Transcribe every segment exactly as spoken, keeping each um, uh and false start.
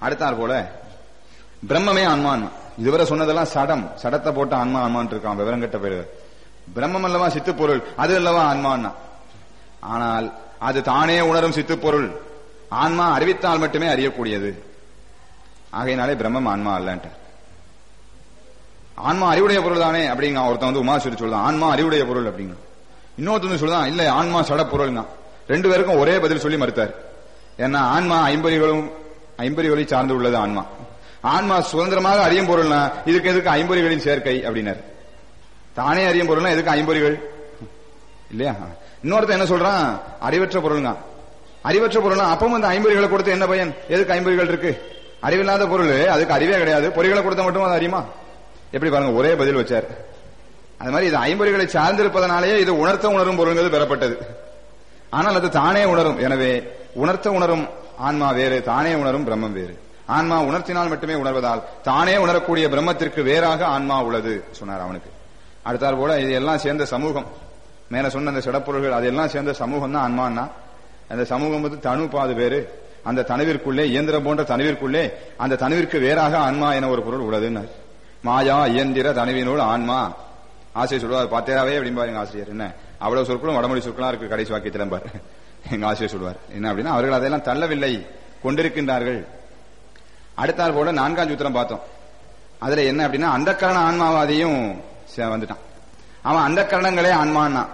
அடுத்தாற் போல பிரம்மமே ஆன்மான். இதுவரை சொன்னதெல்லாம் சடம், சடத்தை போட்ட ஆன்மா ஆன்மான் இருக்கான் விவரம் கட்ட பேரு. பிரம்மம் அல்லவா சித்து பொருள், அது அல்லவா ஆன்மான்னா. ஆனால் அது தானே உணரும் சித்து பொருள். ஆன்மா அறிவித்தால் மட்டுமே அறியக்கூடியது. ஆகையினாலே பிரம்மம் ஆன்மா அல்லன்ட்ட. ஆன்மா அறிவுடைய பொருள் தானே அப்படிங்க ஒருத்தன் வந்து உமாசுரி சொல்லுதான் ஆன்மா அறிவுடைய பொருள் அப்படிங்க. இன்னொருத்தன் சொல்லுதான் இல்ல ஆன்மா சட பொருள்னா. ரெண்டு பேருக்கும் ஒரே பதில் சொல்லி மறுத்தார். ஏன்னா ஆன்மா ஐம்பொறிகளும் ஐம்பொறிகளை சார்ந்து உள்ளது ஆன்மா. ஆன்மா சுதந்திரமாக அறியும் பொருள்னா இதுக்கு எதுக்கு ஐம்பொறிகளின் சேர்க்கை அப்படின்னாரு. தானே அறியும் பொருள்னா எதுக்கு ஐம்பொறிகள் இல்லையா? இன்னொருத்த என்ன சொல்றான் அறிவற்ற பொருள்ங்க. அறிவற்ற பொருள்னா அப்பவும் அந்த ஐம்பொறிகளை கொடுத்து என்ன பயன்? எதுக்கு ஐம்பொறிகள் இருக்கு? அறிவில்லாத பொருள் அதுக்கு அறிவே கிடையாது. பொறிகளை கொடுத்த மட்டும் அது அறியுமா? எப்படி பாருங்க, ஒரே பதில் வச்சார். அது மாதிரி இது ஐம்பொறிகளை சார்ந்திருப்பதனாலேயே இது உணர்த்த உணரும் பொருள்கள் பெறப்பட்டது. ஆனால் அது தானே உணரும். எனவே உணர்த்த உணரும் ஆன்மா வேறு, தானே உணரும் பிரம்மம் வேறு. ஆன்மா உணர்த்தினால் மட்டுமே உணர்வதால் தானே உணரக்கூடிய பிரம்மத்திற்கு வேறாக ஆன்மா உள்ளது சொன்னார் அவனுக்கு. அடுத்தாற் போல இது எல்லாம் சேர்ந்த சமூகம். மேல சொன்ன அந்த சிடப்பொருள்கள் அதெல்லாம் சேர்ந்த சமூகம் தான் ஆன்மான்னா. அந்த சமூகம் வந்து தனு பாது வேறு. அந்த தனுவிற்குள்ளே இயந்திரம் போன்ற தனுவிற்குள்ளே அந்த தனுவிற்கு வேறாக ஆன்மா என ஒரு பொருள் உள்ளதுன்னு. மாயா இயந்திர தனுவினோடு ஆன்மா. ஆசிரியர் சொல்லுவார் பாத்தேராவே அப்படின்பா எங்க ஆசிரியர். என்ன அவ்வளவு சொற்களும் வடமொழி சொற்களா இருக்கு கடைசி வாக்கியத்திலும் பாரு எங்க ஆசிரியர் சொல்லுவார். என்ன அப்படின்னா அவர்கள் அதையெல்லாம் தள்ளவில்லை, கொண்டிருக்கின்றார்கள். அடுத்தாற் போல நான்காம் சூத்திரம் பார்த்தோம். அதுல என்ன அப்படின்னா அந்த கரண ஆன்மாவாதியும் வந்துட்டான். அவன் அந்த கரணங்களே ஆன்மான்னா.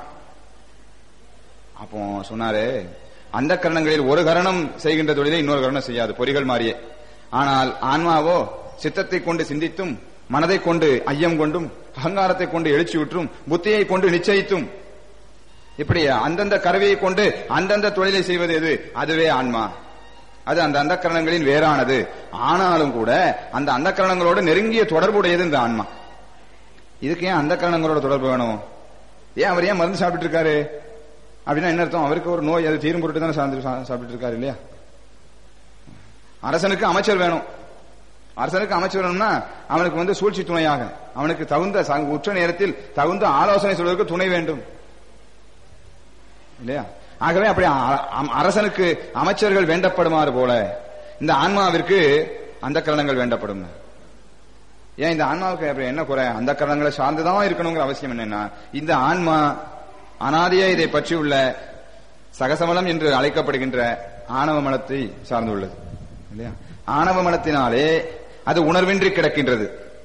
அப்போ சொன்னாரு அந்த கரணங்களில் ஒரு கரணம் செய்கின்ற தொழிலை இன்னொரு கரணம் செய்யாது, பொறிகள் மாறியே. ஆனால் ஆன்மாவோ சித்தத்தை கொண்டு சிந்தித்தும் மனதை கொண்டு ஐயம் கொண்டும் அகங்காரத்தை கொண்டு எழுச்சியுற்றும் புத்தியை கொண்டு நிச்சயித்தும் இப்படி அந்தந்த கருவியை கொண்டு அந்தந்த தொழிலை செய்வது எது? அதுவே ஆன்மா. அது அந்த அந்த கரணங்களின் வேறானது. ஆனாலும் கூட அந்த அந்த கரணங்களோட நெருங்கிய தொடர்புடையது இந்த ஆன்மா. இதுக்கு ஏன் அந்த கரணங்களோட தொடர்பு வேணும்? ஏன் அவர் ஏன் மருந்து சாப்பிட்டு இருக்காரு அப்படின்னா என்ன அர்த்தம்? அவருக்கு ஒரு நோய், அது தீரும் பொருட்டு தானே சாப்பிட்டு இருக்காரு இல்லையா? அரசனுக்கு அமைச்சர் வேணும். அரசனுக்கு அமைச்சர் வேணும்னா அவனுக்கு வந்து சூழ்ச்சி துணையாக, அவனுக்கு தகுந்த உச்ச நேரத்தில் தகுந்த ஆலோசனை சொல்வதற்கு துணை வேண்டும் இல்லையா? ஆகவே அப்படி அரசனுக்கு அமைச்சர்கள் வேண்டப்படுமாறு போல இந்த ஆன்மாவிற்கு அந்த கரணங்கள் வேண்டப்படும். ஏன் இந்த ஆன்மாவுக்கு என்ன குறை? அந்த கரணங்களை சார்ந்துதான் இருக்கணுங்கிற அவசியம் என்னன்னா, இந்த ஆன்மா அனாதியா இதை பற்றி உள்ள சகசமலம் என்று அழைக்கப்படுகின்ற ஆணவ மலத்தை சார்ந்துள்ளது இல்லையா? ஆணவ மலத்தினாலே அது உணர்வின்றி கிடக்கின்றது.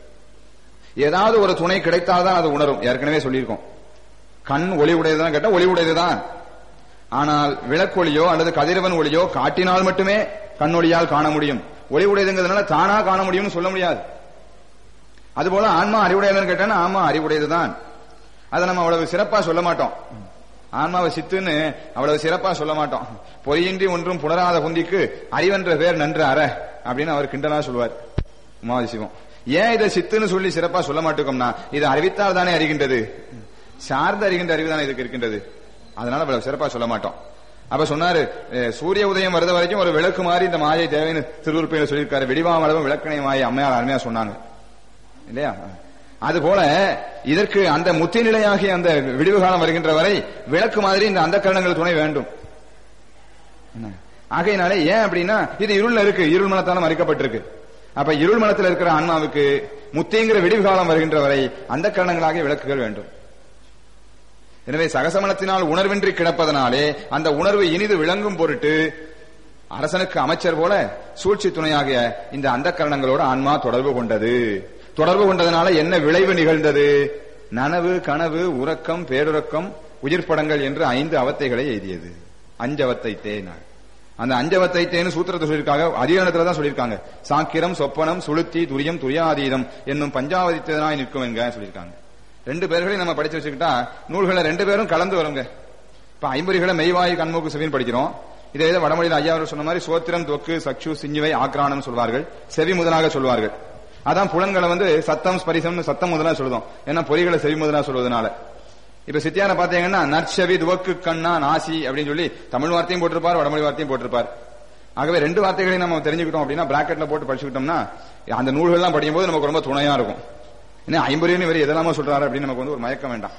ஏதாவது ஒரு துணை கிடைத்தால்தான் அது உணரும். ஏற்கனவே சொல்லியிருக்கோம். கண் ஒளி உடையதுதான் கேட்டா ஒளி உடையதுதான். ஆனால் விளக்கொளியோ அல்லது கதிரவன் ஒளியோ காட்டினால் மட்டுமே கண்ணொளியால் காண முடியும். ஒளி உடையதுங்கிறதுனால தானா காண முடியும்னு சொல்ல முடியாது. அதுபோல ஆன்மா அறிவுடையதுன்னு கேட்டா ஆமா அறிவுடையதுதான். அதை நம்ம அவ்வளவு சிறப்பா சொல்ல மாட்டோம். ஆன்மாவை சித்துன்னு அவ்வளவு சிறப்பா சொல்ல மாட்டோம். பொறியின்றி ஒன்றும் புணராத குந்திக்கு அறிவென்ற பேர் நன்று அற அப்படின்னு அவர் கிண்டலா சொல்லுவார் உமாதி சிவம். ஏன் இதை சித்துன்னு சொல்லி சிறப்பா சொல்ல மாட்டோம்னா, இது அறிவித்தால் தானே அறிகின்றது, சார்ந்து அறிகின்ற அறிவு தானே இதுக்கு இருக்கின்றது. அதனால அவ்வளவு சிறப்பா சொல்ல மாட்டோம். அப்ப சொன்னாரு சூரிய உதயம் வருத வரைக்கும் ஒரு விளக்கு மாதிரி இந்த மாயை தேவைன்னு திருவுருப்பையில சொல்லியிருக்காரு. வெடிவாமளவும் விளக்கணை மாயை அம்மையார் அருமையா சொன்னாங்க இல்லையா? அதுபோல இதற்கு அந்த முத்தி நிலையாகிய அந்த விடிவு காலம் வருகின்ற வரை விளக்கு மாதிரி இந்த அந்த கரணங்கள் துணை வேண்டும். ஆகையினாலே ஏன் அப்படின்னா இது இருள்ல இருக்கு, இருள் மனத்தாலும் மறைக்கப்பட்டிருக்கு. அப்ப இருள் மனத்தில் இருக்கிற ஆன்மாவுக்கு முத்திங்கிற விடிவு காலம் வருகின்ற வரை அந்த கரணங்களாகிய விளக்குகள் வேண்டும். எனவே சகசமனத்தினால் உணர்வின்றி கிடப்பதனாலே அந்த உணர்வு இனிது விளங்கும் பொருட்டு அரசனுக்கு அமைச்சர் போல சூழ்ச்சி துணையாகிய இந்த அந்த கரணங்களோடு ஆன்மா தொடர்பு கொண்டது. தொடர்பு கொண்டதனால என்ன விளைவு நிகழ்ந்தது? நனவு, கனவு, உறக்கம், பேருறக்கம், உயிர்ப்படங்கள் என்று ஐந்து அவத்தைகளை எய்தியது. அஞ்சவத்தை தேன். அந்த அஞ்சவத்தை தேன் சூத்திரத்தை சொல்லியிருக்காங்க, அதிகாரத்துலதான் சொல்லியிருக்காங்க. சாக்கிரம், சொப்பனம், சுளுத்தி, துரியம், துரியாதீதம் என்னும் பஞ்சாவதித்தனாய் நிற்கும் என்க சொல்லியிருக்காங்க. ரெண்டு பேர்களையும் நம்ம படிச்சு வச்சுக்கிட்டா நூல்களை ரெண்டு பேரும் கலந்து வருங்க. இப்ப ஐம்பொறிகளை மெய்வாயு கண்மூக்கு செவின்னு படிக்கிறோம். இதே வடமொழியில் ஐயா அவர் சொன்ன மாதிரி சோத்திரம், தொக்கு, சக்ஷு, சிஞ்சுவை, ஆக்ரானம் சொல்வார்கள். செவி முதலாக சொல்வார்கள். அதான் புலன்களை வந்து சத்தம், ஸ்பரிசம் சத்தம் முதலா சொல்லுதோம். ஏன்னா பொறிகளை செவி முதலா சொல்வதனால. இப்ப சித்தியான பாத்தீங்கன்னா நற்செவி, துவக்கு, கண்ணா, நாசி அப்படின்னு சொல்லி தமிழ் வார்த்தையும் போட்டிருப்பார், வடமொழி வார்த்தையும் போட்டிருப்பார். ஆகவே ரெண்டு வார்த்தைகளையும் நம்ம தெரிஞ்சுக்கிட்டோம் அப்படின்னா பிராக்கெட்ல போட்டு படிச்சுக்கிட்டோம்னா அந்த நூல்கள்லாம் படிக்கும் போது நமக்கு ரொம்ப துணையா இருக்கும். ஏன்னா ஐம்பொறின்னு வேறு எதெல்லாமோ சொல்றாரு அப்படின்னு நமக்கு வந்து ஒரு மயக்கம் வேண்டாம்.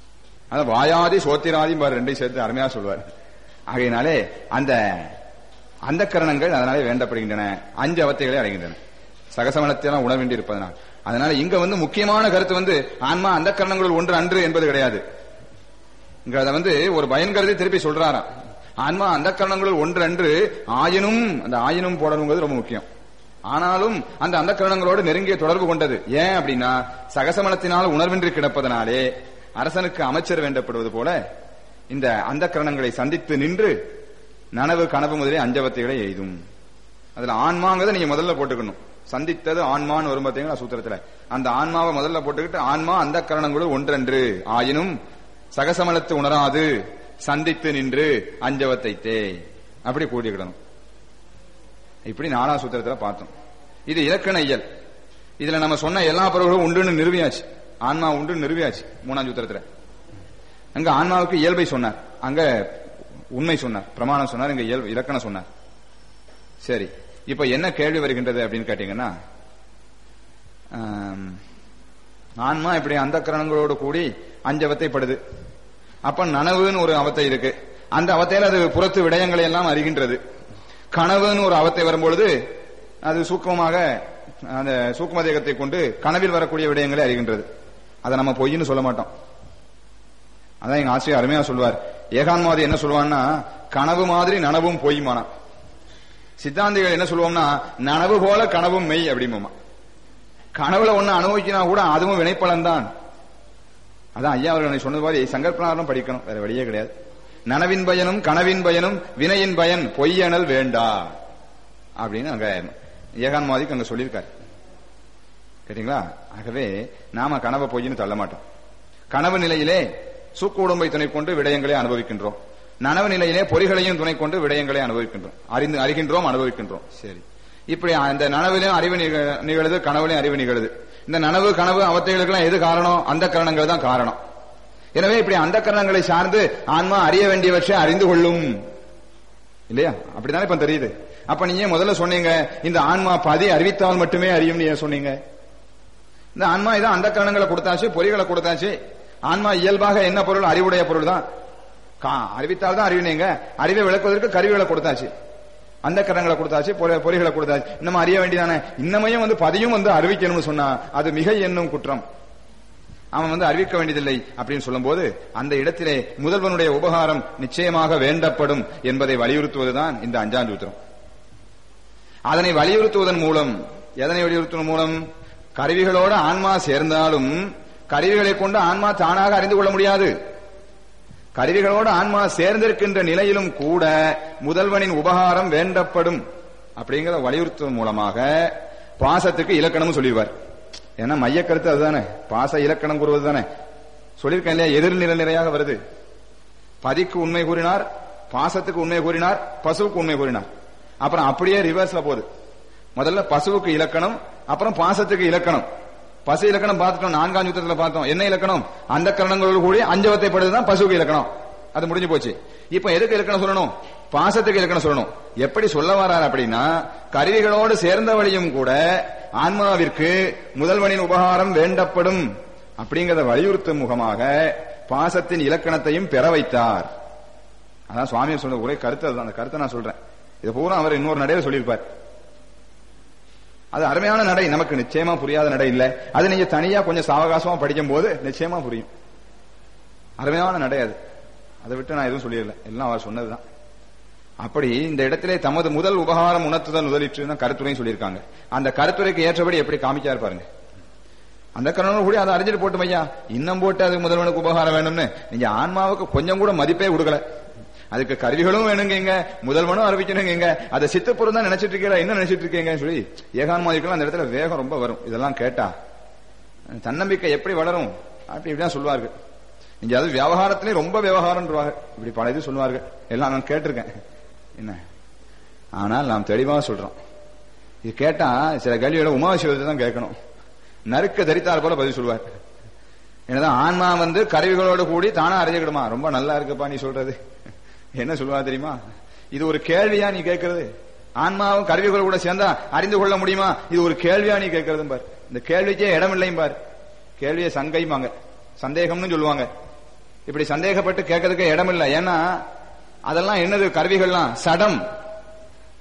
அதான் வாயாதி சோத்திராதி ரெண்டையும் சேர்த்து அருமையா சொல்வார். ஆகையினாலே அந்த அந்த கரணங்கள் அதனாலே வேண்டப்படுகின்றன, அஞ்சு அவத்தைகளை அடைகின்றன, சகசமனத்தையெல்லாம் உணர வேண்டி இருப்பதனால். அதனால இங்க வந்து முக்கியமான கருத்து வந்து ஆன்மா அந்த கரணங்களுள் ஒன்று அன்று என்பது கிடையாது. இங்க அதை வந்து ஒரு பயன் கருதி திருப்பி சொல்றாராம். ஆன்மா அந்த கரணங்களுள் ஒன்று அன்று, ஆயினும், அந்த ஆயினும் போடணுங்கிறது ரொம்ப முக்கியம். ஆனாலும் அந்த அந்த கரணங்களோடு நெருங்கிய தொடர்பு கொண்டது. ஏன் அப்படின்னா சகசமனத்தினால் உணர்வின்றி கிடப்பதனாலே அரசனுக்கு அமைச்சர் வேண்டப்படுவது போல இந்த அந்த கரணங்களை சந்தித்து நின்று நனவு கனவு முதலே அஞ்சவத்தைகளை எய்தும். அதுல ஆன்மாங்கிறத நீங்க முதல்ல போட்டுக்கணும். சந்தித்தது ஆன்மான்னு வரும் பார்த்தீங்களா சூத்திரத்துல, அந்த ஆன்மாவை முதல்ல போட்டுக்கிட்டு ஆன்மா அந்த கரணங்களுள் ஒன்றன்று ஆயினும் சகசமலத்து உணராது சந்தித்து நின்று அஞ்சவத்தை தே அப்படி கூட்டிக்கிடணும். இப்படி நாலாம் சூத்திரத்துல பார்த்தோம். இது இலக்கண இயல். இதுல நம்ம சொன்ன எல்லா பொருள்களும் உண்டுன்னு நிறுவியாச்சு, ஆன்மா உண்டு நிறுவியாச்சு மூணாம் சூத்திரத்துல. அங்க ஆன்மாவுக்கு இயல்பை சொன்னார், அங்க உண்மை சொன்னார், பிரமாணம் சொன்னார், இங்க இயல்பு இலக்கணம் சொன்னார். சரி, இப்ப என்ன கேள்வி வருகின்றது அப்படின்னு கேட்டீங்கன்னா, ஆன்மா இப்படி அந்த கரணங்களோடு கூடி அஞ்சவத்தைப்படுது. அப்ப நனவுன்னு ஒரு அவத்தை இருக்கு, அந்த அவத்தையில அது புறத்து விடயங்களை எல்லாம் அறிகின்றது. கனவுன்னு ஒரு அவத்தை வரும்பொழுது அது சூக்கமாக அந்த சூக்ம தேகத்தை கொண்டு கனவில் வரக்கூடிய விடயங்களை அறிகின்றது. அதை நம்ம பொய்ன்னு சொல்ல மாட்டோம். அதான் எங்க ஆசிரியர் அருமையா சொல்லுவார். ஏகான்மாதி என்ன சொல்லுவான்னா, கனவு மாதிரி நனவும் பொய்மானா. சித்தாந்திகள் என்ன சொல்லுவோம்னா, நனவு போல கனவும் மெய் அப்படிமா. கனவுல ஒண்ணு அனுபவிக்கினா கூட அதுவும் வினைப்பலன் தான். அதான் ஐயா அவர்கள் சொன்னது மாதிரி சங்கற்பனாரும் படிக்கணும், வேற வழியே கிடையாது. நனவின் பயனும் கனவின் பயனும் வினையின் பயன் பொய்யனல் வேண்டா அப்படின்னு அங்க ஏகான்மாதிக்கு அங்க சொல்லியிருக்காரு. கேட்டீங்களா? ஆகவே நாம கனவை பொய்ன்னு தள்ள மாட்டோம். கனவு நிலையிலே சூக்கு உடம்பை துணை கொண்டு விடயங்களை அனுபவிக்கின்றோம். நனவு நிலையிலே பொறிகளையும் துணை கொண்டு விடயங்களை அனுபவிக்கின்றோம், அறிந்து அறிகின்றோம், அனுபவிக்கின்றோம். சரி, இப்படி அந்த நனவிலையும் அறிவு நிகழுது, கனவுலையும் அறிவு நிகழுது. இந்த நனவு கனவு அவத்தைகளுக்கெல்லாம் எது காரணம்? அந்த கரணங்கள் தான் காரணம். எனவே இப்படி அந்த கரணங்களை சார்ந்து ஆன்மா அறிய வேண்டியவற்றை அறிந்து கொள்ளும் இல்லையா? அப்படித்தானே இப்ப தெரியுது. அப்ப நீங்க முதல்ல சொன்னீங்க இந்த ஆன்மா பதி அறிவித்தால் மட்டுமே அறியும் நீங்க சொன்னீங்க. இந்த ஆன்மா இதான் அந்த கரணங்களை கொடுத்தாச்சு, பொறிகளை கொடுத்தாச்சு. ஆன்மா இயல்பாக என்ன பொருள்? அறிவுடைய பொருள் தான். அறிவித்தால் தான் அறிவினீங்க. அறிவை விளக்குவதற்கு கருவிகளை கொடுத்தாச்சு, அந்த கரணங்களை கொடுத்தாச்சு, பொறிகளை கொடுத்தாச்சு. இன்னமும் அறிய வேண்டியதானே? இன்னமையும் வந்து பதியும் வந்து அறிவிக்கணும்னு சொன்னா அது மிகை என்னும் குற்றம். அவன் வந்து அறிவிக்க வேண்டியதில்லை அப்படின்னு சொல்லும் போது அந்த இடத்திலே முதல்வனுடைய உபகாரம் நிச்சயமாக வேண்டப்படும் என்பதை வலியுறுத்துவதுதான் இந்த அஞ்சாம் சூத்திரம். அதனை வலியுறுத்துவதன் மூலம், எதனை வலியுறுத்துவதன் மூலம்? கருவிகளோடு ஆன்மா சேர்ந்தாலும் கருவிகளை கொண்டு ஆன்மா தானாக அறிந்து கொள்ள முடியாது. கருவிகளோடு ஆன்மா சேர்ந்திருக்கின்ற நிலையிலும் கூட முதல்வனின் உபகாரம் வேண்டப்படும் அப்படிங்கிற வலியுறுத்துவதன் மூலமாக பாசத்துக்கு இலக்கணமும் சொல்லிடுவார். ஏன்னா மைய கருத்து அதுதானே, பாச இலக்கணம் கூறுவது தானே. சொல்லியிருக்கேன் இல்லையா, எதிர்நிலை நிறையாக வருது. பதிக்கு உண்மை கூறினார், பாசத்துக்கு உண்மை கூறினார், பசுவுக்கு உண்மை கூறினார். அப்புறம் அப்படியே ரிவர்ஸ்ல போகுது. முதல்ல பசுவுக்கு இலக்கணம், அப்புறம் பாசத்துக்கு இலக்கணம். பசு இலக்கணம் பார்த்துட்டோம், நான்காம் சூத்திரத்துல பார்த்தோம். என்ன இலக்கணம்? அந்த கரணங்களோடு கூடி அஞ்சவத்தைப்படுதுதான் பசுவுக்கு இலக்கணம். அது முடிஞ்சு போச்சு. இப்ப எதுக்கு இலக்கணம் சொல்லணும்? பாசத்துக்கு இலக்கணம் சொல்லணும். எப்படி சொல்ல வரார் அப்படின்னா, கருவிகளோடு சேர்ந்த வழியும் கூட ஆன்மாவிற்கு முதல்வனின் உபகாரம் வேண்டப்படும் அப்படிங்கறத வலியுறுத்தும் முகமாக பாசத்தின் இலக்கணத்தையும் பெற வைத்தார். அதான் சுவாமியார் சொன்ன ஒரே கருத்து அதுதான். அந்த கருத்தை நான் சொல்றேன். இது பூரா அவர் இன்னொரு நடையில சொல்லியிருப்பார். அது அருமையான நடை, நமக்கு நிச்சயமா புரியாத நடை இல்ல. அது நீங்க தனியா கொஞ்சம் சாவகாசமா படிக்கும் போது நிச்சயமா புரியும். அருமையான நடை அது. அதை விட்டு நான் எதுவும் சொல்லிடல, எல்லாம் அவர் சொன்னதுதான். அப்படி இந்த இடத்திலே தமது முதல் உபகாரம் உணர்த்துதல் முதலிற்று கருத்துரையும் சொல்லியிருக்காங்க. அந்த கருத்துரைக்கு ஏற்றபடி எப்படி காமிக்காரு பாருங்க. அந்த கரணம் கூட அதை அறிஞ்சிட்டு போட்டு ஐயா இன்னும் போட்டு அதுக்கு முதல்வனுக்கு உபகாரம் வேணும்னு நீங்க ஆன்மாவுக்கு கொஞ்சம் கூட மதிப்பே கொடுக்கல. அதுக்கு கருவிகளும் வேணுங்க, முதல்வனும் அறிவிக்கணுங்க. அதை சித்தப்பொருள் தான் நினைச்சிட்டு இருக்கீங்களா, என்ன நினைச்சிட்டு இருக்கீங்கன்னு சொல்லி ஏகான்மாதிக்கெல்லாம் அந்த இடத்துல வேகம் ரொம்ப வரும். இதெல்லாம் கேட்டா தன்னம்பிக்கை எப்படி வளரும் அப்படி இப்படிதான் சொல்லுவார்கள். நீங்க அது விவகாரத்திலே ரொம்ப விவகாரம் இப்படி பல இது சொல்லுவார்கள். எல்லாம் நான் கேட்டிருக்கேன். என்ன ஆனால் நாம் தெளிவாக சொல்றோம். இது கேட்டா சில கேள்விகளை உமாசிவத்தை தான் கேட்கணும். நறுக்க தரித்தார் போல பதில் சொல்லுவார். என்னதான் ஆன்மா வந்து கருவிகளோடு கூடி தானா அறிஞ்சுக்கிடுமா? ரொம்ப நல்லா இருக்குப்பா நீ சொல்றது. என்ன சொல்லுவா தெரியுமா? இது ஒரு கேள்வியா நீ கேட்கறது? ஆன்மாவும் கருவிகளோடு கூட சேர்ந்தா அறிந்து கொள்ள முடியுமா? இது ஒரு கேள்வியா நீ கேட்கறது பார். இந்த கேள்விக்கே இடம் இல்லையும் பார். கேள்வியை சங்கைமாங்க, சந்தேகம்னு சொல்லுவாங்க. இப்படி சந்தேகப்பட்டு கேட்கறதுக்கு இடம் இல்லை. ஏன்னா அதெல்லாம் என்னது? கருவிகள்லாம் சடம்.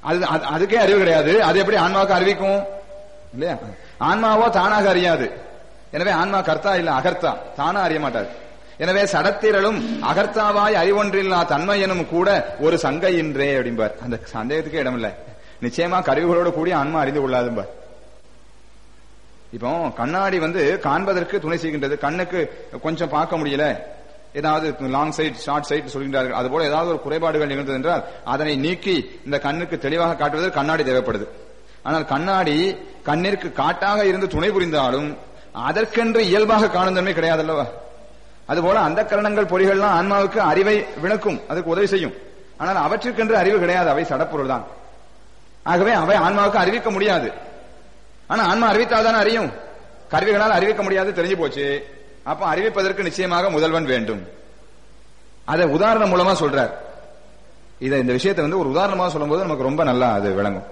அது அதுக்கே அறிவு கிடையாது. அது எப்படி ஆன்மாவுக்கு அறிவிக்கும் இல்லையா? ஆன்மாவோ தானாக அறியாது. எனவே ஆன்மா கர்த்தா இல்ல, அகர்த்தா, தானா அறிய மாட்டாது. எனவே சடத்திரளும் அகர்த்தாவாய் அறிவொன்றில்லா தன்மை எனும் கூட ஒரு சங்கையின்றே அப்படிம்பார். அந்த சந்தேகத்துக்கே இடம் இல்ல. நிச்சயமா கருவிகளோடு கூடிய ஆன்மா அறிந்து கொள்ளாதும்பார். இப்போ கண்ணாடி வந்து காண்பதற்கு துணை செய்கின்றது. கண்ணுக்கு கொஞ்சம் பார்க்க முடியல, ஏதாவது லாங் சைட் ஷார்ட் சைட் சொல்கின்றார்கள். அதுபோல ஏதாவது ஒரு குறைபாடுகள் நிகழ்ந்தது என்றால் அதனை நீக்கி இந்த கண்ணுக்கு தெளிவாக காட்டுவதற்கு கண்ணாடி தேவைப்படுது. ஆனால் கண்ணாடி கண்ணிற்கு காட்டாக இருந்து துணை புரிந்தாலும் அதற்கென்று இயல்பாக காணும் தன்மை கிடையாது அல்லவா? அதுபோல அந்த கரணங்கள் பொறிகள்லாம் ஆன்மாவுக்கு அறிவை விளக்கும், அதுக்கு உதவி செய்யும். ஆனால் அவற்றிற்கென்று அறிவு கிடையாது, அவை சடப்பொருள் தான். ஆகவே அவை ஆன்மாவுக்கு அறிவிக்க முடியாது. ஆனா ஆன்மா அறிவித்தால் தானே அறியும். கருவிகளால் அறிவிக்க முடியாது, தெரிஞ்சு போச்சு. அப்ப அறிவிப்பதற்கு நிச்சயமாக முதல்வன் வேண்டும். அதை உதாரணம் மூலமா சொல்றார். இதை இந்த விஷயத்தை வந்து ஒரு உதாரணமாக சொல்லும் போது நமக்கு ரொம்ப நல்லா அது விளங்கும்.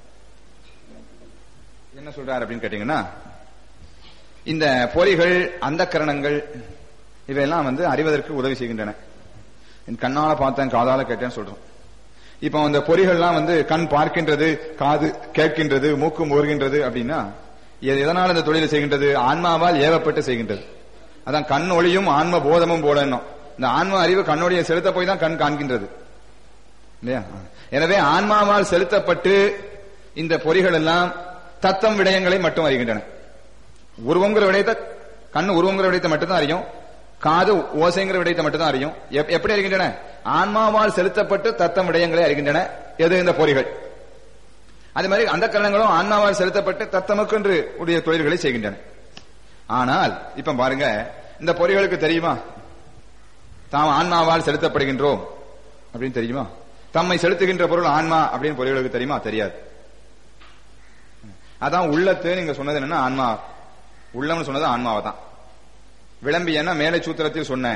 என்ன சொல்றார் அப்படின்னு கேட்டீங்கன்னா, இந்த பொறிகள் அந்த கரணங்கள் இவையெல்லாம் வந்து அறிவதற்கு உதவி செய்கின்றன. கண்ணால பார்த்தேன், காதால கேட்டேன்னு சொல்றோம். இப்ப அந்த பொறிகள்லாம் வந்து கண் பார்க்கின்றது, காது கேட்கின்றது, மூக்கு முகர்கின்றது அப்படின்னா எதனால் இந்த தொழிலை செய்கின்றது? ஆன்மாவால் ஏவப்பட்டு செய்கின்றது. அதான் கண் ஒளியும் ஆன்ம போதமும் போல. இந்த ஆன்ம அறிவு கண்ணொழியை செலுத்த போய் தான் கண் காண்கின்றது இல்லையா? எனவே ஆன்மாவால் செலுத்தப்பட்டு இந்த பொறிகள் எல்லாம் தத்தம் விடயங்களை மட்டும் அறிகின்றன. உருவங்கிற விடயத்தை கண் உருவங்கிற விடயத்தை மட்டும்தான் அறியும், காது ஓசைங்கிற விடயத்தை மட்டும்தான் அறியும். எப்படி அறிகின்றன? ஆன்மாவால் செலுத்தப்பட்டு தத்தம் விடயங்களை அறிகின்றன. எது? இந்த பொறிகள். அதே மாதிரி அந்த கரணங்களும் ஆன்மாவால் செலுத்தப்பட்டு தத்தமுக்கென்று உடைய தொழில்களை செய்கின்றன. ஆனால் இப்ப பாருங்க, இந்த பொறிகளுக்கு தெரியுமா தாம் ஆன்மாவால் செலுத்தப்படுகின்றோம் அப்படின்னு தெரியுமா? தம்மை செலுத்துகின்ற பொருள் ஆன்மா அப்படின்னு பொறிகளுக்கு தெரியுமா? தெரியாது. அதான் உள்ளத்து நீங்க சொன்னது என்னன்னா ஆன்மா, உள்ளம்னு சொன்னது ஆன்மாவை தான். விளம்பியன்னா மேலை சூத்திரத்தில் சொன்ன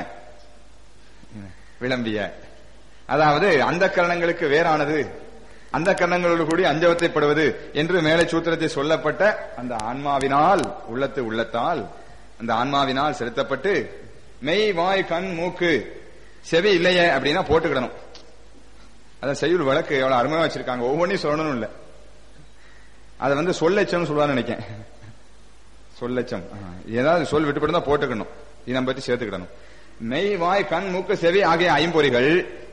விளம்பிய, அதாவது அந்த கரணங்களுக்கு வேறானது, அந்த கரணங்களோடு கூடி அஞ்சவத்தைப்படுவது என்று மேலை சூத்திரத்தில் சொல்லப்பட்ட அந்த ஆன்மாவினால், உள்ளத்து உள்ளத்தால் அந்த ஆன்மாவினால் செலுத்தப்பட்டு மெய் வாய் கண் மூக்கு செவி இல்லையே அப்படின்னா போட்டுக்கிடணும். அத செய்யுள் வழக்கு எவ்வளவு அருமையா வச்சிருக்காங்க. ஒவ்வொன்றையும் சொல்லணும் இல்ல, அதை வந்து சொல்லச்சம் சொல்லுவான்னு நினைக்கிறேன். சொல்லச்சம் ஏதாவது சொல் விட்டுப்பட்டு தான் போட்டுக்கணும், இதை பற்றி சேர்த்துக்கிடணும். மெய் வாய் கண் மூக்கு செவி ஆகிய ஐம்பொறிகள்,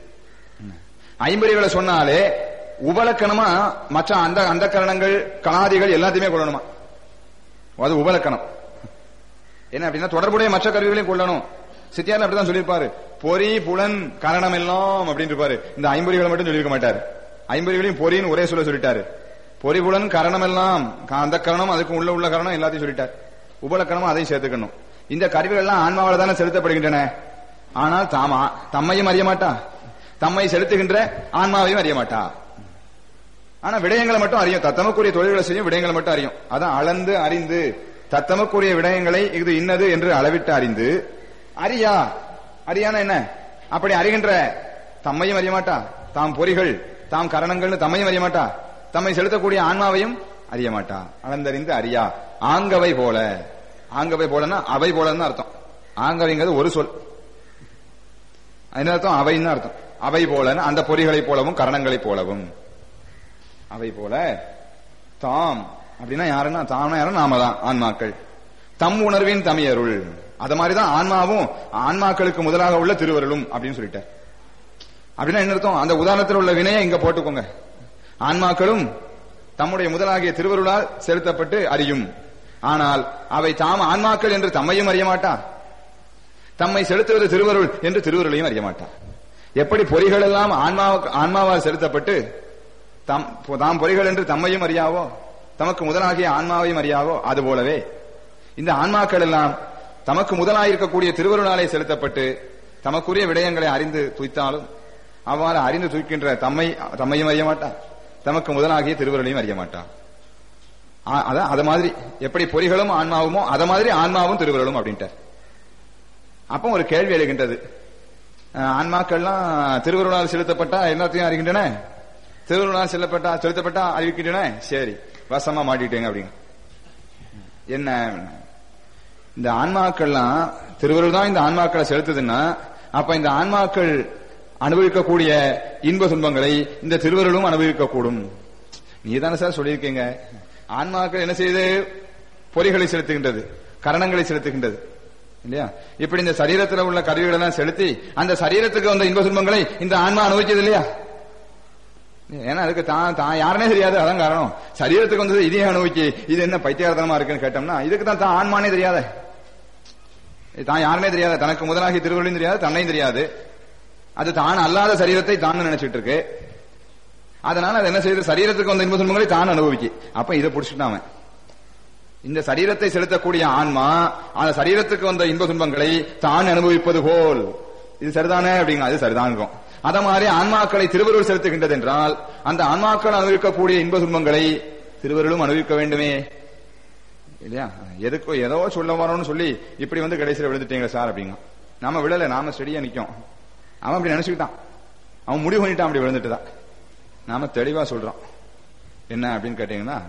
ஐம்பொறிகளை சொன்னாலே உபலக்கணமா மற்ற அந்த அந்த கரணங்கள் கணாதிகள் எல்லாத்தையுமே கொள்ளணுமா? அது உபலக்கணம். என்ன அப்படின்னா தொடர்புடைய மற்ற கருவிகளையும் கொள்ளணும். சித்தியார் அப்படிதான் சொல்லியிருப்பாரு. பொறி புலன் கரணம் எல்லாம் அப்படின்னு இருப்பாரு. இந்த ஐம்பொறிகளை மட்டும் சொல்லியிருக்க மாட்டாரு. ஐம்பொறிகளையும் பொறின்னு ஒரே சொல்ல சொல்லிட்டாரு. பொறி புலன் கரணம் எல்லாம், அந்த கரணம் அதுக்கு உள்ள உள்ள கரணம் எல்லாத்தையும் சொல்லிட்டார். உபலக்கணமா அதையும் சேர்த்துக்கணும். இந்த கருவிகள் எல்லாம் ஆன்மாவால் தானே செலுத்தப்படுகின்றன. ஆனால் தாமா தம்மையும் அறிய மாட்டா, தம்மை செலுத்துகின்ற ஆன்மாவையும் அறிய மாட்டா. ஆனா விடயங்களை மட்டும் அறியும். தத்தமக்குரிய தொழில்களை செய்யும் விடயங்களை மட்டும் அறியும். அதான் அளந்து அறிந்து தத்தமக்குரிய விடயங்களை இது இன்னது என்று அளவிட்டு அறிந்து அறியா. அறியானா என்ன? அப்படி அறிகின்ற தம்மையும் அறிய மாட்டா, தாம் பொறிகள் தாம் கரணங்கள் தம்மையும் அறிய மாட்டா, தம்மை செலுத்தக்கூடிய ஆன்மாவையும் அறிய மாட்டா. அளந்தறிந்து அறியா. ஆங்கவை போல, ஆங்கவை போலன்னா அவை போலன்னு அர்த்தம். ஆங்கவைங்கிறது ஒரு சொல், என்ன அர்த்தம்? அவைன்னு அர்த்தம். அவை போலன்னு அந்த பொறிகளை போலவும் கரணங்களை போலவும். அவை போல தாம் அப்படின்னா யாருன்னா தாம்னா யாரும் நாம தான் ஆன்மாக்கள். தம் உணர்வின் தமியருள், அத மாதிரிதான் ஆன்மாவும் ஆன்மாக்களுக்கு முதலாக உள்ள திருவருளும் அப்படின்னு சொல்லிட்டார். அப்படின்னா என்ன அர்த்தம்? அந்த உதாரணத்தில் உள்ள வினையை இங்க போட்டுக்கோங்க. ஆன்மாக்களும் தம்முடைய முதலாகிய திருவருளால் செலுத்தப்பட்டு அறியும். ஆனால் அவை தாம் ஆன்மாக்கள் என்று தம்மையும் அறிய மாட்டா, தம்மை செலுத்துவது திருவருள் என்று திருவருளையும் அறிய மாட்டா. எப்படி பொறிகள் எல்லாம் ஆன்மாவால் செலுத்தப்பட்டு தாம் பொறிகள் என்று தம்மையும் அறியாவோ, தமக்கு முதலாகிய ஆன்மாவையும் அறியாவோ, அது போலவே இந்த ஆன்மாக்கள் எல்லாம் தமக்கு முதலாயிருக்கக்கூடிய திருவருளாலே செலுத்தப்பட்டு தமக்குரிய விடயங்களை அறிந்து துய்த்தாலும் அவ்வாறு அறிந்து துய்க்கின்ற தம்மை தம்மையும் அறிய மாட்டா, தமக்கு முதலாகிய திருவருளையும் அறிய மாட்டா. அதான் அது மாதிரி எப்படி பொறிகளும் ஆன்மாவுமோ அத மாதிரி ஆன்மாவும் திருவருளும் அப்படின்ட்டார். அப்போ ஒரு கேள்வி எழுகின்றது, ஆன்மாக்கள்லாம் திருவருளால் செலுத்தப்பட்டா எல்லாத்தையும் அறிகின்றன, திருவருளால் செல்லப்பட்டா செலுத்தப்பட்டா அறிவிக்கின்றன. சரி, வசமா மாட்டிட்டேங்க அப்படிங்க. என்ன இந்த ஆன்மாக்கள்லாம் திருவருள் தான் இந்த ஆன்மாக்களை செலுத்துதுன்னா, அப்ப இந்த ஆன்மாக்கள் அனுபவிக்கக்கூடிய இன்ப துன்பங்களை இந்த திருவருளும் அனுபவிக்கக்கூடும். நீதானே சார் சொல்லியிருக்கீங்க, ஆன்மாக்கள் என்ன செய்யுது? பொறிகளை செலுத்துகின்றது, கரணங்களை செலுத்துகின்றது இல்லையா? இப்படி இந்த சரீரத்தில் உள்ள கருவிகள் எல்லாம் செலுத்தி அந்த சரீரத்துக்கு வந்த இன்ப துன்பங்களை இந்த ஆன்மா அனுபவிச்சது இல்லையா? ஏன்னா அதுக்கு தான் தான் யாருனே தெரியாது. அதான் காரணம். சரீரத்துக்கு வந்தது இதையே அனுபவிச்சு இது என்ன பைத்தியார்த்தனமா இருக்குன்னு கேட்டோம்னா இதுக்கு தான் தான் ஆன்மானே தெரியாத, தான் யாருனே தெரியாது, தனக்கு முதலாகி திருவள்ளும் தெரியாது, தன்னையும் தெரியாது. அது தான் அல்லாத சரீரத்தை தான் நினைச்சிட்டு இருக்கு. அதனால அது என்ன செய்யுது? சரீரத்துக்கு வந்த இன்ப துன்பங்களை தான் அனுபவிக்கு. அப்ப இதை பிடிச்சிட்டாம இந்த சரீரத்தை செலுத்தக்கூடிய ஆன்மா அந்த சரீரத்துக்கு வந்த இன்ப துன்பங்களை தான் அனுபவிப்பது போல் இது சரிதானே அப்படிங்க? அது சரிதான். அத மாதிரி ஆன்மாக்களை திருவருள் செலுத்துகின்றது என்றால் அந்த ஆன்மாக்கள் அனுபவிக்கக்கூடிய இன்ப துன்பங்களை திருவருளும் அனுபவிக்க வேண்டுமே இல்லையா? எதுக்கோ ஏதோ சொல்ல வரோம்னு சொல்லி இப்படி வந்து கடைசியில் விழுந்துட்டீங்க சார் அப்படிங்க. நாம விழல, நாம ஸ்டெடியா நிக்கும். அவன் அப்படி நினைச்சுக்கிட்டான், அவன் முடிவு பண்ணிட்டான், அப்படி விழுந்துட்டுதான். நாம தெளிவா சொல்றோம் என்ன அப்படின்னு கேட்டீங்கன்னா,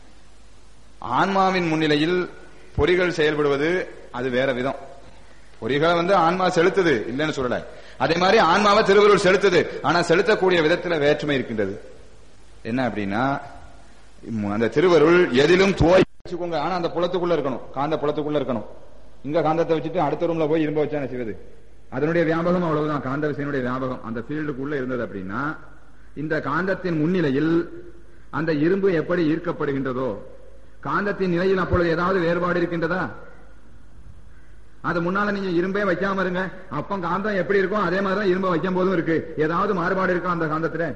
ஆன்மாவின் முன்னிலையில் பொறிகள் செயல்படுவது அது வேற விதம். பொறிகளை வந்து ஆன்மா செலுத்துது இல்லைன்னு சொல்லல, அதே மாதிரி ஆன்மாவை திருவருள் செலுத்துது. ஆனா செலுத்தக்கூடிய விதத்துல வேற்றுமை இருக்கின்றது. என்ன அப்படின்னா, அந்த திருவருள் எதிலும் துவை வச்சுக்கோங்க, ஆனா அந்த புலத்துக்குள்ள இருக்கணும், காந்த புலத்துக்குள்ள இருக்கணும். இங்க காந்தத்தை வச்சுட்டு அடுத்த ரூம்ல போய் இரும்ப வச்சா செய்வது? அதனுடைய வியாபகம் அவ்வளவுதான், காந்த விசையினுடைய வியாபகம் அந்த ஃபீல்டுக்குள்ள இருந்தது. அப்படின்னா இந்த காந்தத்தின் முன்னிலையில் அந்த இரும்பு எப்படி ஈர்க்கப்படுகின்றதோ, காந்தத்தின் நிலையில் அப்பொழுது ஏதாவது வேறுபாடு இருக்கின்றதா? அது முன்னால நீங்க இரும்பே வைக்காம இருங்க, அப்ப காந்தம் எப்படி இருக்கும் அதே மாதிரிதான் இரும்பை வைக்கும் போதும் இருக்கு. ஏதாவது மாறுபாடு இருக்கா அந்த காந்தத்துல?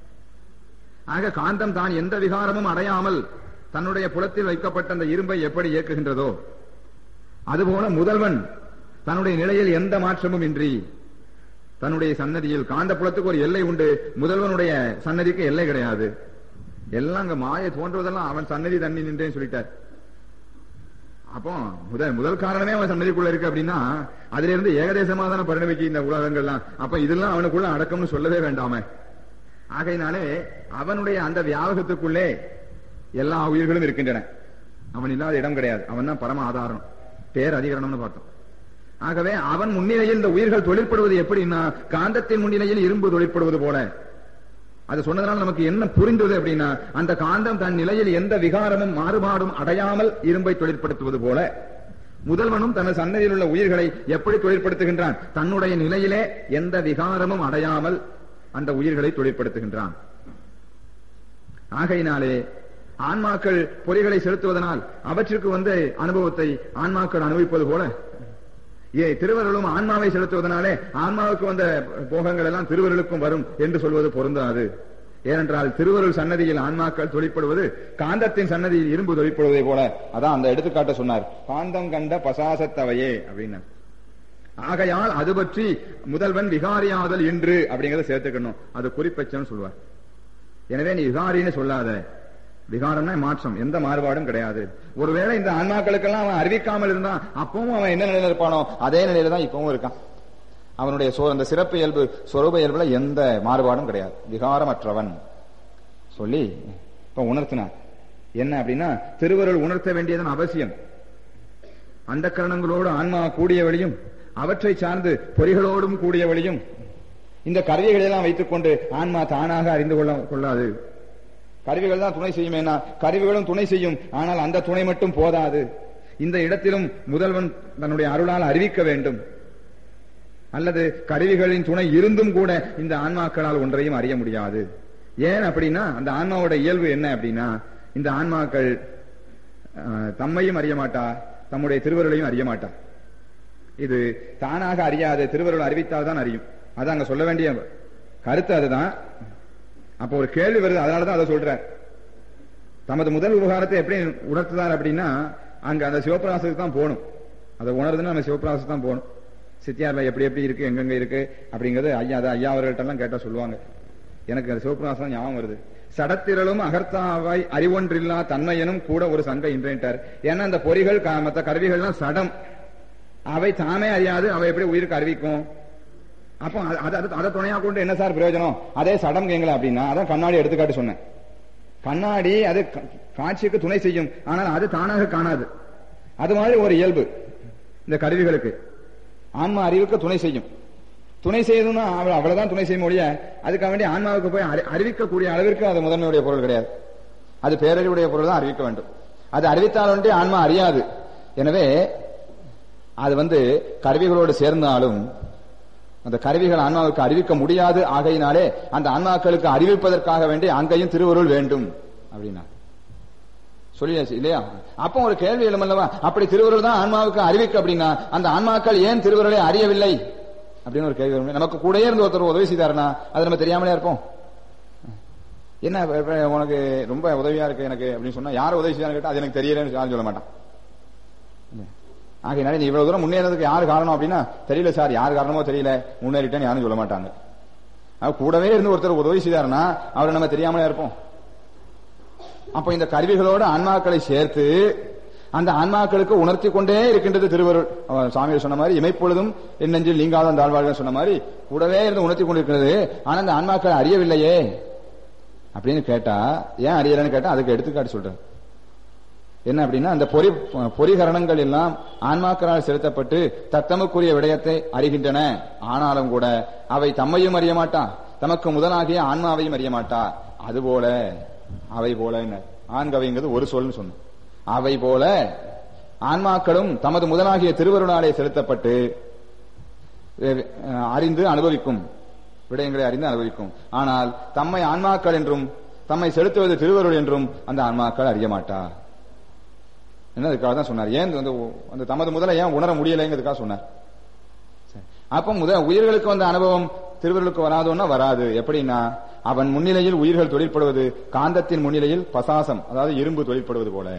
ஆக காந்தம் தான் எந்த விகாரமும் அடையாமல் தன்னுடைய புலத்தில் வைக்கப்பட்ட அந்த இரும்பை எப்படி இயக்குகின்றதோ, அதுபோல முதல்வன் தன்னுடைய நிலையில் எந்த மாற்றமும் இன்றி தன்னுடைய சன்னதியில், காந்த புலத்துக்கு ஒரு எல்லை உண்டு, முதல்வனுடைய சன்னதிக்கு எல்லை கிடையாது. எல்லாம் அங்க மாயை தோன்றுவதெல்லாம் அவன் சன்னதி தண்ணி நின்றேன்னு சொல்லிட்டார். அப்போ முதல் முதல் காரணமே அவன் சன்னதிக்குள்ள இருக்கு அப்படின்னா அதுல இருந்து ஏகதேசமாக தானே பரிணமிக்கு இந்த உலகங்கள்லாம். அப்ப இதெல்லாம் அவனுக்குள்ள அடக்கம்னு சொல்லவே வேண்டாமே. ஆகையினாலே அவனுடைய அந்த வியாபகத்துக்குள்ளே எல்லா உயிர்களும் இருக்கின்றன. அவன் இல்லாத இடம் கிடையாது. அவன் தான் பரம ஆதாரம், பேர் அதிகரணம்னு பார்த்தோம். ஆகவே அவன் முன்னிலையில் இந்த உயிர்கள் தொழிற்படுவது எப்படின்னா, காந்தத்தின் முன்னிலையில் இரும்பு தொழிற்படுவது போல. அது சொன்னதனால நமக்கு என்ன புரிந்தது அப்படின்னா, அந்த காந்தம் தன் நிலையில் எந்த விகாரமும் மாறுபாடும் அடையாமல் இரும்பை தொழிற்படுத்துவது போல முதல்வனும் தனது சன்னதியில் உள்ள உயிர்களை எப்படி தொழிற்படுத்துகின்றான்? தன்னுடைய நிலையிலே எந்த விகாரமும் அடையாமல் அந்த உயிர்களை தொழிற்படுத்துகின்றான். ஆகையினாலே ஆன்மாக்கள் பொறிகளை செலுத்துவதனால் அவற்றிற்கு வந்து அனுபவத்தை ஆன்மாக்கள் அனுபவிப்பது போல, ஏ திருவருளும் ஆன்மாவை செலுத்துவதனாலே ஆன்மாவுக்கு வந்த போகங்கள் எல்லாம் திருவருளுக்கும் வரும் என்று சொல்வது பொருந்தாது. ஏனென்றால் திருவருள் சன்னதியில் ஆன்மாக்கள் தொழிற்படுவது காந்தத்தின் சன்னதியில் இரும்பு தொழிற்படுவதை போல. அதான் அந்த எடுத்துக்காட்ட சொன்னார், காந்தம் கண்ட பசாசத்தவையே அப்படின்னு. ஆகையால் அது பற்றி முதல்வன் விகாரியாதல் என்று அப்படிங்கறத சேர்த்துக்கணும். அது குறிப்பச்சன்னு சொல்வார். எனவே நீ விகாரின்னு சொல்லாத, விகாரம்னா மாற்றம், எந்த மாறுபாடும் கிடையாது. ஒருவேளை இந்த ஆன்மாக்களுக்கெல்லாம் அவன் அறிவிக்காமல் இருந்தான், அப்பவும் அவன் என்ன நிலையில இருப்பானோ அதே நிலையில தான் இப்பவும் இருக்கான். அவனுடைய அந்த சிறப்பு இயல்பு சொரூப இயல்புல எந்த மாறுபாடும் கிடையாது, விகாரமற்றவன் சொல்லி இப்ப உணர்த்தினார். என்ன அப்படின்னா, திருவருள் உணர்த்த வேண்டியதன் அவசியம். அந்த கரணங்களோடு ஆன்மா கூடிய வழியும் அவற்றை சார்ந்து பொறிகளோடும் கூடிய வழியும் இந்த கருவிகளை எல்லாம் வைத்துக் கொண்டு ஆன்மா தானாக அறிந்து கொள்ள கொள்ளாது. கருவிகள் தான் துணை செய்யும். என்ன, கருவிகளும் துணை செய்யும், ஆனால் அந்த துணை மட்டும் போதாது. இந்த இடத்திலும் முதல்வன் தன்னுடைய அருளால் அறிவிக்க வேண்டும். அல்லது கருவிகளின் துணை இருந்தும் கூட இந்த ஆன்மாக்களால் ஒன்றையும் அறிய முடியாது. ஏன் அப்படின்னா, அந்த ஆன்மாவோட இயல்பு என்ன அப்படின்னா, இந்த ஆன்மாக்கள் தம்மையும் அறிய மாட்டா, தம்முடைய திருவருளையும் அறிய மாட்டா. இது தானாக அறியாது, திருவருள் அறிவித்தால் தான் அறியும். அது அங்க சொல்ல வேண்டிய கருத்து அதுதான். அப்போ ஒரு கேள்வி வருது, அதனாலதான் அதை சொல்ற. தமது முதல் விவகாரத்தை எப்படி உணர்த்துதார் அப்படின்னா, அங்க அந்த சிவபிரகாசத்துக்கு தான் போகணும். அதை உணர்றதுன்னா நம்ம சிவபிரகாசத்துக்கு தான் போகணும். சித்தியார்ல எப்படி எப்படி இருக்கு, எங்கெங்க இருக்கு அப்படிங்கிறது ஐயா அதை ஐயா அவர்கள்ட்ட எல்லாம் கேட்டா சொல்லுவாங்க. எனக்கு அந்த சிவபிரகாசம் ஞாபகம் வருது. சடத்திரளும் அகர்த்தாவாய் அறிவொன்றில்லா தன்மையனும் கூட ஒரு சங்க இன்றையிட்டார். ஏன்னா அந்த பொறிகள் மற்ற கருவிகள்லாம் சடம், அவை தாமே அறியாது, அவை எப்படி உயிருக்கு அறிவிக்கும்? அப்போ அதை துணையா கொண்டு என்ன சார் பிரயோஜனம்? அதே சடம் கேங்களா அப்படின்னா, அதான் கண்ணாடி எடுத்துக்காட்டு சொன்னேன். கண்ணாடி அது காட்சிக்கு துணை செய்யும், ஆனால் அது தானாக காணாது. அது மாதிரி ஒரு இயல்பு இந்த கருவிகளுக்கு. ஆன்மா அறிவுக்கு துணை செய்யும். துணை செய்யணும்னா அவ்வளவுதான் துணை செய்ய முடிய அதுக்காக வேண்டிய ஆன்மாவுக்கு போய் அறிவிக்கக்கூடிய அளவிற்கு அது முதன்மையுடைய பொருள் கிடையாது. அது பேரறிவுடைய பொருள் தான் அறிவிக்க வேண்டும். அது அறிவித்தால் ஒன்றே ஆன்மா அறியாது. எனவே அது வந்து கருவிகளோடு சேர்ந்தாலும் அந்த கருவிகள் ஆன்மாவுக்கு அறிவிக்க முடியாது. ஆகையினாலே அந்த ஆன்மாக்களுக்கு அறிவிப்பதற்காக வேண்டி அங்கேயும் திருவருள் வேண்டும் அப்படின்னா சொல்லியாச்சு இல்லையா? அப்போ ஒரு கேள்வி எழுமல்லவா, அப்படி திருவருள் தான் ஆன்மாவுக்கு அறிவிக்க அப்படின்னா அந்த ஆன்மாக்கள் ஏன் திருவருளை அறியவில்லை அப்படின்னு ஒரு கேள்வி. நமக்கு கூட இருந்து ஒருத்தர் உதவி செய்தாருன்னா அது நம்ம தெரியாமலே இருப்போம். என்ன உனக்கு ரொம்ப உதவியா இருக்கு எனக்கு அப்படின்னு சொன்னா யாரும் உதவி செய்யான்னு கேட்டா அது எனக்கு தெரியலன்னு யாரும் சொல்ல மாட்டான். ஆகையினால நீ இவ்வளவு தூரம் முன்னேறதுக்கு யாரு காரணம் அப்படின்னா தெரியல சார், யாரு காரணமோ தெரியல முன்னேறிட்டேன்னு யாரும் சொல்ல மாட்டாங்க. கூடவே இருந்து ஒருத்தர் உதவி செய்தாருன்னா அவரை நம்ம தெரியாமலே இருப்போம். அப்ப இந்த கருவிகளோடு ஆன்மாக்களை சேர்த்து அந்த ஆன்மாக்களுக்கு உணர்த்தி கொண்டே இருக்கின்றது திருவருள். சாமியார் சொன்ன மாதிரி இமைப்பொழுதும் என் நெஞ்சில் நீங்காதான் தாழ்வார்கள் சொன்ன மாதிரி கூடவே இருந்து உணர்த்தி கொண்டிருக்கிறது. ஆனா அந்த ஆன்மாக்கள் அறியவில்லையே அப்படின்னு கேட்டா ஏன் அறியலன்னு கேட்டா அதுக்கு எடுத்துக்காட்டு சொல்றேன். என்ன அப்படின்னா அந்த பொறி பொறிகரணங்கள் எல்லாம் ஆன்மாக்களால் செலுத்தப்பட்டு தத்தமுக்குரிய விடயத்தை அறிகின்றன. ஆனாலும் கூட அவை தம்மையும் அறிய மாட்டா, தமக்கு முதலாகிய ஆன்மாவையும் அறிய மாட்டா. அதுபோல அவை போல ஆண்கவைங்கிறது ஒரு சொல்னு சொன்ன அவை போல ஆன்மாக்களும் தமது முதலாகிய திருவருளாலே செலுத்தப்பட்டு அறிந்து அனுபவிக்கும் விடயங்களை அறிந்து அனுபவிக்கும். ஆனால் தம்மை ஆன்மாக்கள் என்றும் தம்மை செலுத்துவது திருவருள் என்றும் அந்த ஆன்மாக்கள் அறிய மாட்டா. என்ன அதுக்காக தான் சொன்னார். ஏன் அந்த தமது முதல ஏன் உணர முடியலைங்கிறதுக்காக சொன்னார். அப்ப முதல் உயிர்களுக்கு வந்த அனுபவம் திருவருளுக்கு வராதோன்னா வராது. எப்படின்னா அவன் முன்னிலையில் உயிர்கள் தொழிற்படுவது காந்தத்தின் முன்னிலையில் பசாசம் அதாவது இரும்பு தொழிற்படுவது போல.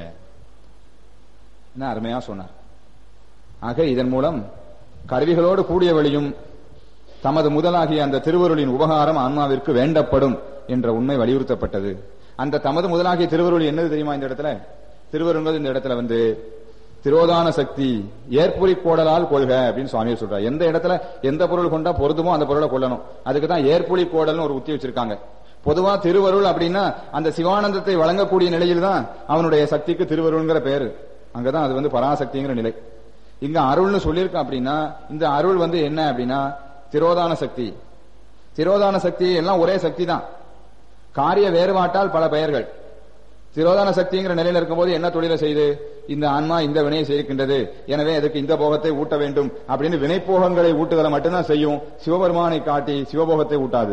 என்ன அருமையா சொன்னார். ஆக இதன் மூலம் கருவிகளோடு கூடிய வழியும் தமது முதலாகிய அந்த திருவருளின் உபகாரம் ஆன்மாவிற்கு வேண்டப்படும் என்ற உண்மை வலியுறுத்தப்பட்டது. அந்த தமது முதலாகிய திருவருள் என்னது தெரியுமா? இந்த இடத்துல திருவருள் இந்த இடத்துல வந்து திரோதான சக்தி ஏற்புரி கோடலால் கொள்க அப்படின்னு சுவாமியார் சொல்றார். எந்த இடத்துல எந்த பொருள் கொண்டா பொருந்துமோ அந்த பொருளை கொள்ளணும். அதுக்கு தான் ஏற்புலி கோடல்னு ஒரு உத்தி வச்சிருக்காங்க. பொதுவா திருவருள் அப்படின்னா அந்த சிவானந்தத்தை வழங்கக்கூடிய நிலையில் தான் அவனுடைய சக்திக்கு திருவருள்ங்கிற பேரு. அங்கதான் அது வந்து பராசக்திங்கிற நிலை. இங்க அருள்னு சொல்லியிருக்க அப்படின்னா இந்த அருள் வந்து என்ன அப்படின்னா திரோதான சக்தி. திரோதான சக்தி எல்லாம் ஒரே சக்தி தான், காரிய வேறுபாட்டால் பல பெயர்கள். திரோதான சக்திங்கிற நிலையில இருக்கும்போது என்ன தொழிலை செய்து இந்த ஆன்மா இந்த வினையை செய்கின்றது, எனவே அதுக்கு இந்த போகத்தை ஊட்ட வேண்டும் அப்படின்னு வினைப்போகங்களை ஊட்டுதலை மட்டும்தான் செய்யும். சிவபெருமானை காட்டி சிவபோகத்தை ஊட்டாது.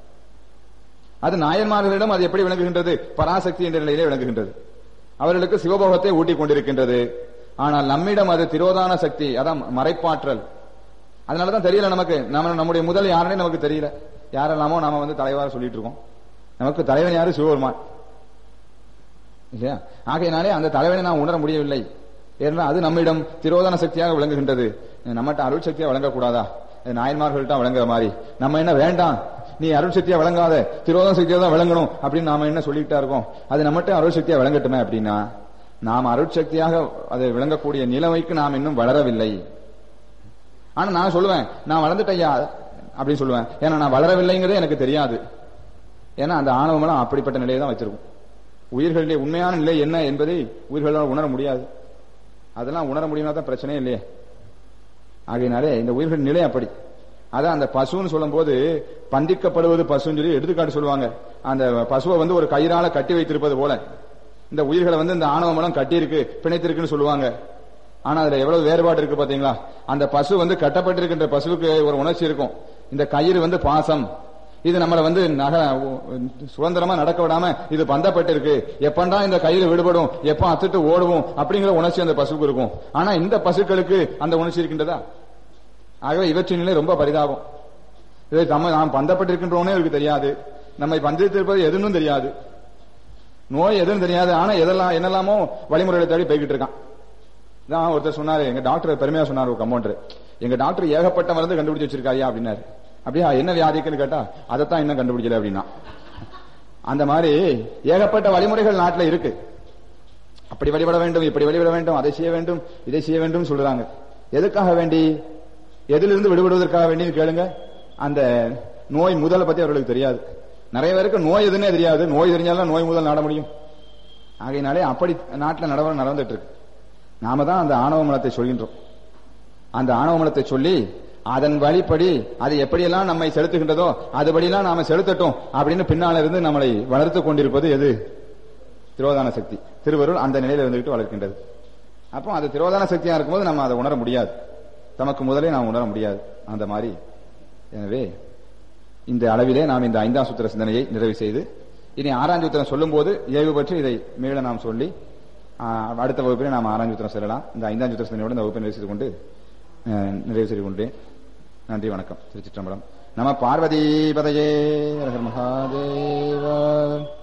அது நாயன்மார்களிடம் அது எப்படி விளங்குகின்றது? பராசக்தி என்ற நிலையிலே விளங்குகின்றது. அவர்களுக்கு சிவபோகத்தை ஊட்டிக் கொண்டிருக்கின்றது. ஆனால் நம்மிடம் அது திரோதான சக்தி, அதான் மறைப்பாற்றல். அதனாலதான் தெரியல நமக்கு. நம்ம நம்முடைய முதல் யாருன்னே நமக்கு தெரியல. யாரெல்லாமோ நாம வந்து தலைவர சொல்லிட்டு இருக்கோம். நமக்கு தலைவன் யாரு? சிவபெருமான் இல்லையா? ஆகையினாலே அந்த தலைவனை நாம் உணர முடியவில்லை. ஏன்னா அது நம்மிடம் திரோதான சக்தியாக விளங்குகின்றது. நம்மகிட்ட அருள் சக்தியா வழங்கக்கூடாதா? நாயன்மார்கள்ட்ட வழங்குற மாதிரி நம்ம என்ன வேண்டாம், நீ அருள் சக்தியா வழங்காத திரோதான சக்தியா தான் விளங்கணும் அப்படின்னு நாம என்ன சொல்லிட்டா இருக்கோம். அது நம்மகிட்ட அருள் சக்தியா விளங்கட்டுமே அப்படின்னா நாம் அருள் சக்தியாக அதை விளங்கக்கூடிய நிலைமைக்கு நாம் இன்னும் வளரவில்லை. ஆனா நான் சொல்லுவேன் நான் வளர்ந்துட்டையா அப்படின்னு சொல்லுவேன். ஏன்னா நான் வளரவில்லைங்கிறதே எனக்கு தெரியாது. ஏன்னா அந்த ஆணவமெல்லாம் அப்படிப்பட்ட நிலையை தான் வச்சிருக்கும். உயிர்களுடைய உண்மையான நிலை என்ன என்பதை உயிர்களால் உணர முடியாது. அதெல்லாம் உணர முடியும்னா தான் பிரச்சனையே இல்லையே. ஆகையினாலே இந்த உயிர்கள் நிலை அப்படி. அதான் அந்த பசுன்னு சொல்லும் போது பந்திக்கப்படுவது பசுன்னு சொல்லி எடுத்துக்காட்டு சொல்லுவாங்க. அந்த பசுவை வந்து ஒரு கயிறால கட்டி வைத்திருப்பது போல இந்த உயிர்களை வந்து இந்த ஆணவமெல்லாம் கட்டி இருக்கு பிணைத்திருக்குன்னு சொல்லுவாங்க. ஆனா அதுல எவ்வளவு வேறுபாடு இருக்கு பாத்தீங்களா? அந்த பசு வந்து கட்டப்பட்டிருக்கின்ற பசுவுக்கு ஒரு உணர்ச்சி இருக்கும். இந்த கயிறு வந்து பாசம், இது நம்மளை வந்து நக சுதந்திரமா நடக்க விடாம இது பந்தப்பட்டு இருக்கு, எப்பண்டா இந்த கயிறு விடுபடும், எப்ப அத்துட்டு ஓடுவோம் அப்படிங்கிற உணர்ச்சி அந்த பசுக்கு இருக்கும். ஆனா இந்த பசுக்களுக்கு அந்த உணர்ச்சி இருக்கின்றதா? ஆகவே இவற்றின் நிலை ரொம்ப பரிதாபம். இதை நம்ம நாம் பந்தப்பட்டிருக்கின்றோன்னே இவருக்கு தெரியாது, நம்மை பந்தித்திருப்பது எதுன்னு தெரியாது, நோய் எதுன்னு தெரியாது. ஆனா எதெல்லாம் என்னெல்லாமோ வழிமுறைகளை தேடி போய்கிட்டு இருக்கான். தான் ஒருத்தர் சொன்னாரு, எங்க டாக்டர் பெருமையா சொன்னார், ஒரு கம்பவுண்டர், எங்க டாக்டர் ஏகப்பட்ட மருந்து கண்டுபிடிச்சு வச்சிருக்காரியா அப்படின்னாரு. அப்படியா என்ன வியாதிக்குன்னு கேட்டா அதைத்தான் இன்னும் கண்டுபிடிக்கல அப்படின்னா. அந்த மாதிரி ஏகப்பட்ட வழிமுறைகள் நாட்டில் இருக்கு. அப்படி வழிபட வேண்டும், இப்படி வழிபட வேண்டும், அதை செய்ய வேண்டும், இதை செய்ய வேண்டும் சொல்றாங்க. எதுக்காக வேண்டி? எதிலிருந்து விடுபடுவதற்காக வேண்டி கேளுங்க. அந்த நோய் முதலை பத்தி அவர்களுக்கு தெரியாது. நிறைய பேருக்கு நோய் எதுன்னே தெரியாது. நோய் தெரிஞ்சாலும் நோய் முதல் நாட முடியும். ஆகையினாலே அப்படி நாட்டில் நடவ நடந்துட்டு இருக்கு. நாம தான் அந்த ஆணவ மலத்தை சொல்கின்றோம். அந்த ஆணவ மலத்தை சொல்லி அதன் வழிப்படி அது எப்படியெல்லாம் நம்மை செலுத்துகின்றதோ அதுபடியெல்லாம் நாம செலுத்தட்டும் அப்படின்னு பின்னால இருந்து நம்மளை வளர்த்து கொண்டிருப்பது எது? திரோதான சக்தி. திருவருள் அந்த நிலையில இருந்துகிட்டு வளர்க்கின்றது. அப்போ அது திரோதான சக்தியா இருக்கும்போது நம்ம அதை உணர முடியாது, தமக்கு முதலே நாம் உணர முடியாது. அந்த மாதிரி எனவே இந்த அளவிலே நாம் இந்த ஐந்தாம் சூத்திர சிந்தனையை நிறைவு செய்து இனி ஆறாம் சூத்திரம் சொல்லும் போது ஏவு பற்றி இதை மேல நாம் சொல்லி அடுத்த வகுப்பிலே நாம் ஆறாம் சூத்திரம் செல்லலாம். இந்த ஐந்தாம் சூத்திர சிந்தனையோடு இந்த வகுப்பை நிறைவு செய்து கொண்டு நிறைவு செய்து கொண்டேன். நன்றி, வணக்கம். திருச்சிற்றம்பலம். நம பார்வதி பதையே மகாதேவ.